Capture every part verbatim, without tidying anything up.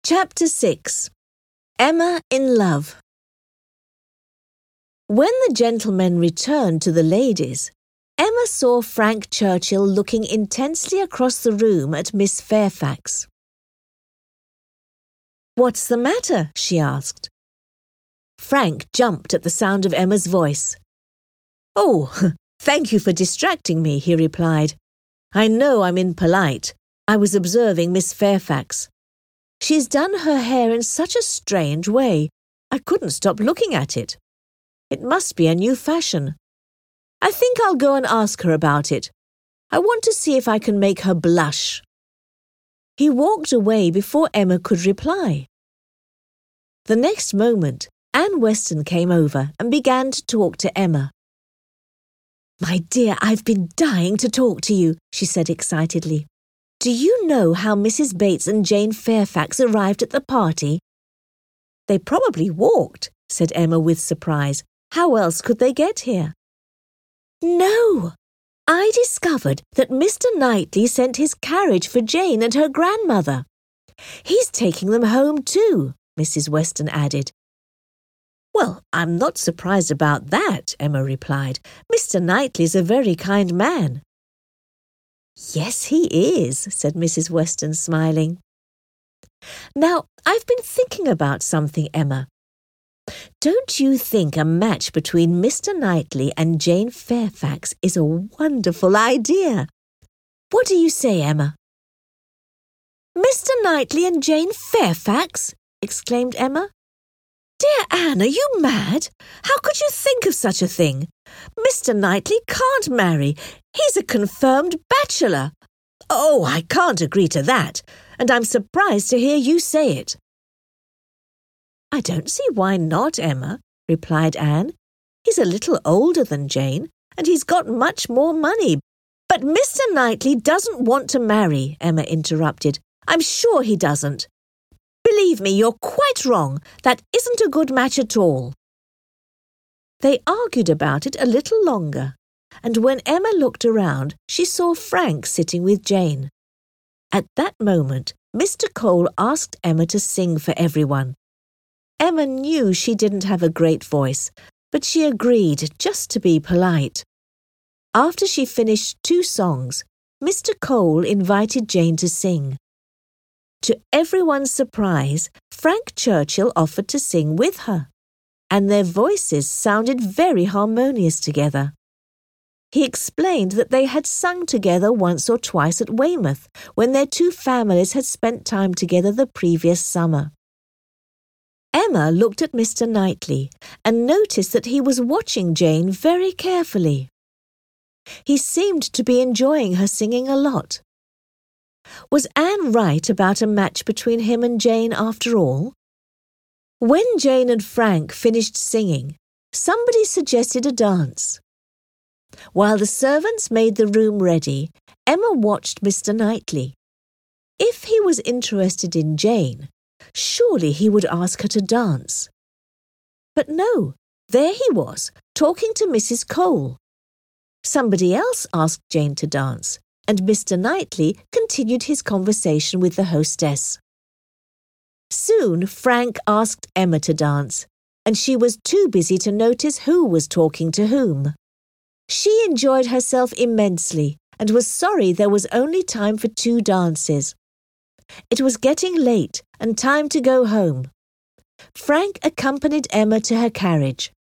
Chapter six. Emma in Love. When the gentlemen returned to the ladies, Emma saw Frank Churchill looking intensely across the room at Miss Fairfax. "What's the matter?" she asked. Frank jumped at the sound of Emma's voice. "Oh, thank you for distracting me," he replied. "I know I'm impolite. I was observing Miss Fairfax. She's done her hair in such a strange way. I couldn't stop looking at it. It must be a new fashion. I think I'll go and ask her about it. I want to see if I can make her blush." He walked away before Emma could reply. The next moment, Anne Weston came over and began to talk to Emma. "My dear, I've been dying to talk to you," she said excitedly. "Do you know how Missus Bates and Jane Fairfax arrived at the party?" "They probably walked," said Emma with surprise. "How else could they get here?" "No! I discovered that Mister Knightley sent his carriage for Jane and her grandmother. He's taking them home too," Missus Weston added. "Well, I'm not surprised about that," Emma replied. "Mister Knightley's a very kind man." "Yes, he is," said Missus Weston, smiling. "Now, I've been thinking about something, Emma. Don't you think a match between Mister Knightley and Jane Fairfax is a wonderful idea? What do you say, Emma?" "Mister Knightley and Jane Fairfax?" exclaimed Emma. "Dear Anne, are you mad? How could you think of such a thing? Mister Knightley can't marry. He's a confirmed bachelor. Oh, I can't agree to that, and I'm surprised to hear you say it." "I don't see why not, Emma," replied Anne. "He's a little older than Jane, and he's got much more money." "But Mister Knightley doesn't want to marry," Emma interrupted. "I'm sure he doesn't. Believe me, you're quite wrong. That isn't a good match at all." They argued about it a little longer, and when Emma looked around, she saw Frank sitting with Jane. At that moment, Mister Cole asked Emma to sing for everyone. Emma knew she didn't have a great voice, but she agreed just to be polite. After she finished two songs, Mister Cole invited Jane to sing. To everyone's surprise, Frank Churchill offered to sing with her, and their voices sounded very harmonious together. He explained that they had sung together once or twice at Weymouth, when their two families had spent time together the previous summer. Emma looked at Mister Knightley and noticed that he was watching Jane very carefully. He seemed to be enjoying her singing a lot. Was Anne right about a match between him and Jane after all? When Jane and Frank finished singing, somebody suggested a dance. While the servants made the room ready, Emma watched Mister Knightley. If he was interested in Jane, surely he would ask her to dance. But no, there he was, talking to Missus Cole. Somebody else asked Jane to dance, and Mister Knightley continued his conversation with the hostess. Soon Frank asked Emma to dance, and she was too busy to notice who was talking to whom. She enjoyed herself immensely and was sorry there was only time for two dances. It was getting late and time to go home. Frank accompanied Emma to her carriage.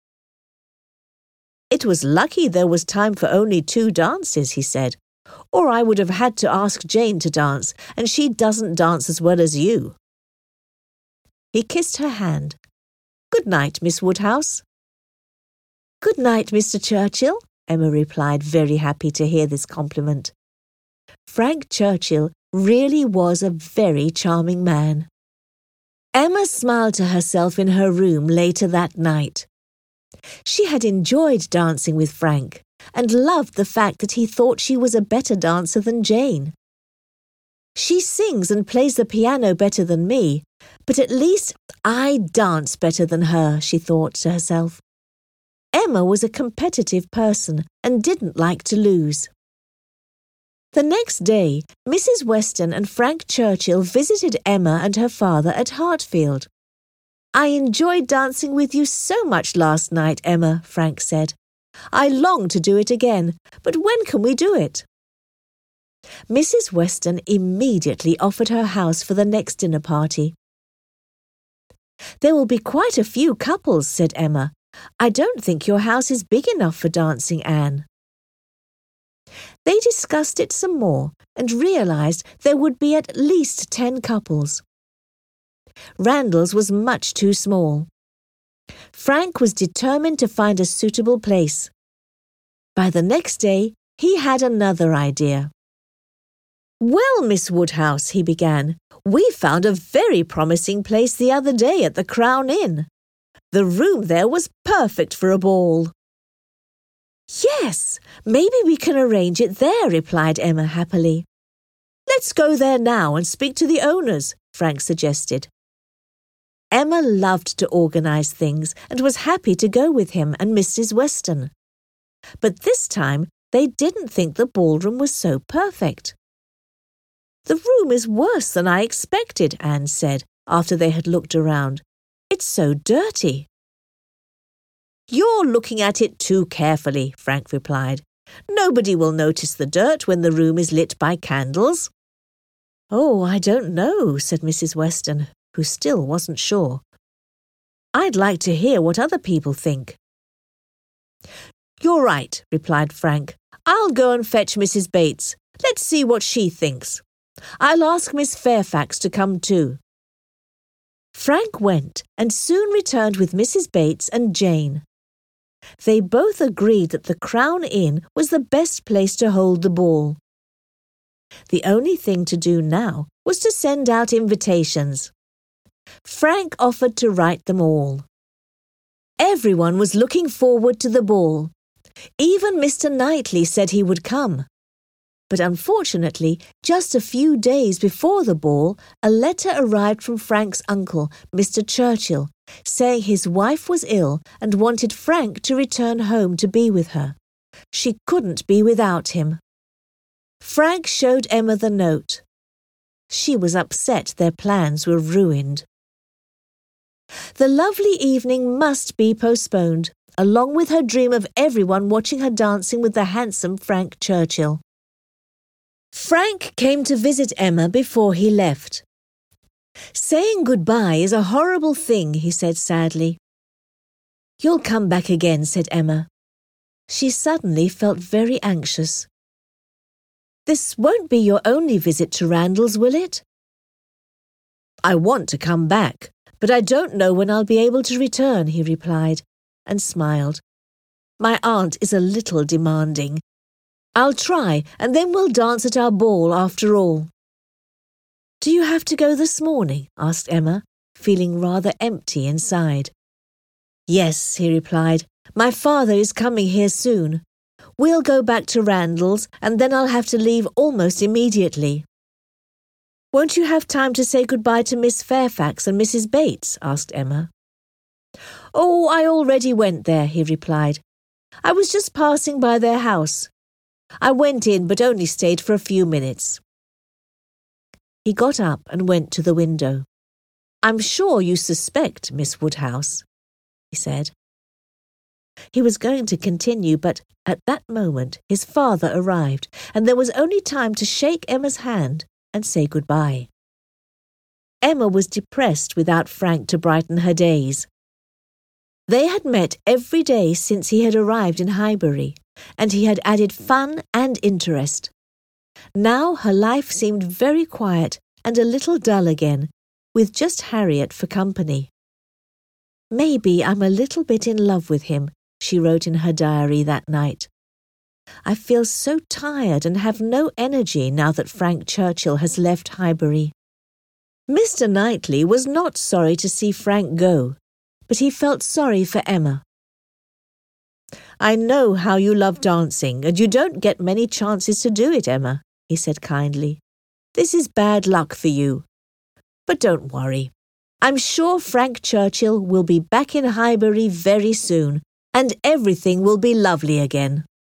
"It was lucky there was time for only two dances," he said, "or I would have had to ask Jane to dance, and she doesn't dance as well as you." He kissed her hand. "Good night, Miss Woodhouse." "Good night, Mister Churchill," Emma replied, very happy to hear this compliment. Frank Churchill really was a very charming man. Emma smiled to herself in her room later that night. She had enjoyed dancing with Frank and loved the fact that he thought she was a better dancer than Jane. "She sings and plays the piano better than me, but at least I dance better than her," she thought to herself. Emma was a competitive person and didn't like to lose. The next day, Missus Weston and Frank Churchill visited Emma and her father at Hartfield. "I enjoyed dancing with you so much last night, Emma," Frank said. "I long to do it again, but when can we do it?" Missus Weston immediately offered her house for the next dinner party. "There will be quite a few couples," said Emma. "I don't think your house is big enough for dancing, Anne." They discussed it some more and realised there would be at least ten couples. Randall's was much too small. Frank was determined to find a suitable place. By the next day, he had another idea. "Well, Miss Woodhouse," he began, "we found a very promising place the other day at the Crown Inn. The room there was perfect for a ball." "Yes, maybe we can arrange it there," replied Emma happily. "Let's go there now and speak to the owners," Frank suggested. Emma loved to organise things and was happy to go with him and Missus Weston. But this time they didn't think the ballroom was so perfect. "The room is worse than I expected," Anne said, after they had looked around. "It's so dirty." "You're looking at it too carefully," Frank replied. "Nobody will notice the dirt when the room is lit by candles." "Oh, I don't know," said Missus Weston, who still wasn't sure. "I'd like to hear what other people think." "You're right," replied Frank. "I'll go and fetch Missus Bates. Let's see what she thinks. I'll ask Miss Fairfax to come too." Frank went and soon returned with Missus Bates and Jane. They both agreed that the Crown Inn was the best place to hold the ball. The only thing to do now was to send out invitations. Frank offered to write them all. Everyone was looking forward to the ball. Even Mister Knightley said he would come. But unfortunately, just a few days before the ball, a letter arrived from Frank's uncle, Mister Churchill, saying his wife was ill and wanted Frank to return home to be with her. She couldn't be without him. Frank showed Emma the note. She was upset their plans were ruined. The lovely evening must be postponed, along with her dream of everyone watching her dancing with the handsome Frank Churchill. Frank came to visit Emma before he left. "Saying goodbye is a horrible thing," he said sadly. "You'll come back again," said Emma. She suddenly felt very anxious. "This won't be your only visit to Randall's, will it?" "I want to come back, but I don't know when I'll be able to return," he replied, and smiled. "My aunt is a little demanding. I'll try, and then we'll dance at our ball after all." "Do you have to go this morning?" asked Emma, feeling rather empty inside. "Yes," he replied. "My father is coming here soon. We'll go back to Randall's, and then I'll have to leave almost immediately." "Won't you have time to say goodbye to Miss Fairfax and Missus Bates?" asked Emma. "Oh, I already went there," he replied. "I was just passing by their house. I went in but only stayed for a few minutes." He got up and went to the window. "I'm sure you suspect, Miss Woodhouse," he said. He was going to continue, but at that moment his father arrived, and there was only time to shake Emma's hand and say goodbye. Emma was depressed without Frank to brighten her days. They had met every day since he had arrived in Highbury, and he had added fun and interest. Now her life seemed very quiet and a little dull again, with just Harriet for company. "Maybe I'm a little bit in love with him," she wrote in her diary that night. "I feel so tired and have no energy now that Frank Churchill has left Highbury." Mister Knightley was not sorry to see Frank go, but he felt sorry for Emma. "I know how you love dancing, and you don't get many chances to do it, Emma," he said kindly. "This is bad luck for you. But don't worry. I'm sure Frank Churchill will be back in Highbury very soon, and everything will be lovely again."